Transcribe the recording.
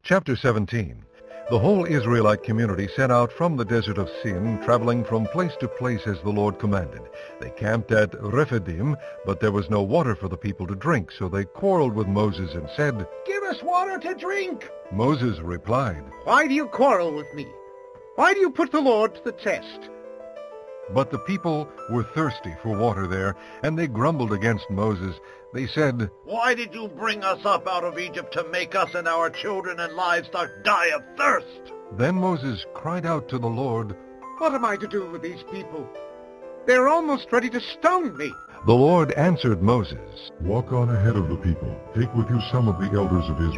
Chapter 17. The whole Israelite community set out from the desert of Sin, traveling from place to place as the Lord commanded. They camped at Rephidim, but there was no water for the people to drink, so they quarreled with Moses and said, "Give us water to drink." Moses replied, "Why do you quarrel with me? Why do you put the Lord to the test?" But the people were thirsty for water there, and they grumbled against Moses. They said, "Why did you bring us up out of Egypt to make us and our children and livestock die of thirst?" Then Moses cried out to the Lord, "What am I to do with these people? They're almost ready to stone me." The Lord answered Moses, Walk on ahead of the people. Take with you some of the elders of Israel.